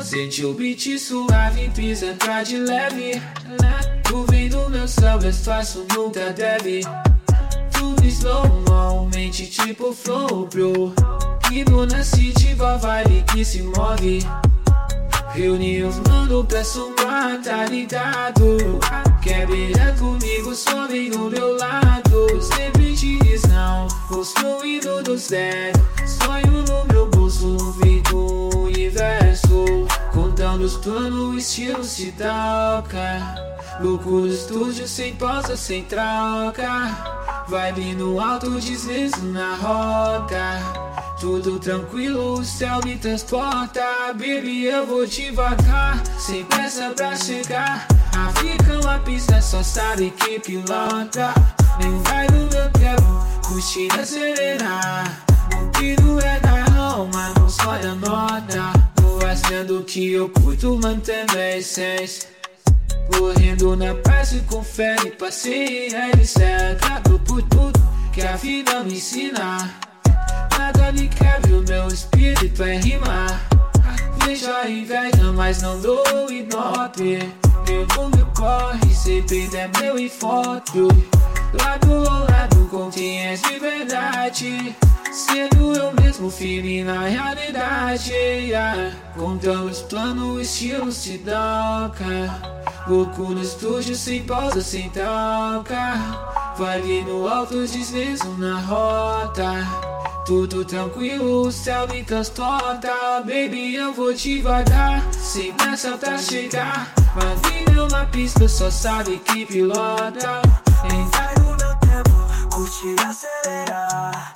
Sente o beat suave, pisa, tá de leve. Tu vem do meu céu, és fácil, nunca deve. Tudo slow, mente tipo flow, bro. Indo na city, vibe que se move. Reuni os mano, peço uma, tá ligado? Quer beijar comigo, só vem do meu lado. Sempre diz não, construído do zero. Sonho no meu bolso, vi do universo. Contando os planos, estilo se toca. Louco no estúdio, sem pausa, sem troca. Vibe no alto, deslizo na roca. Tudo tranquilo, o céu me transporta. Baby, eu vou devagar, sem pressa pra chegar. A fica uma pista, só sabe que pilota. Nem vai no meu tempo, curtindo acelerar. O que não é da alma, não só da nota. Tô fazendo o que eu curto, mantendo a essência. Correndo na paz e com fé e paciência. Grato por tudo que a vida me ensina. Nada me quebra, o meu espírito é rimar. Vejo a inveja, mas não dou ignore. Meu mundo corre, sempre é meu e foto. Lado ao lado com quem és de verdade. Sendo eu mesmo, firme na realidade. Contando os planos, o estilo se toca. Louco no estúdio, sem pausa, sem troca. Vibe no alto, deslizo na rota. Tudo tranquilo, o céu me transporta. Baby, eu vou devagar, sem pressa pra chegar. Mantém na pista, só sabe que pilota. Vai no meu tempo, curte e acelerar.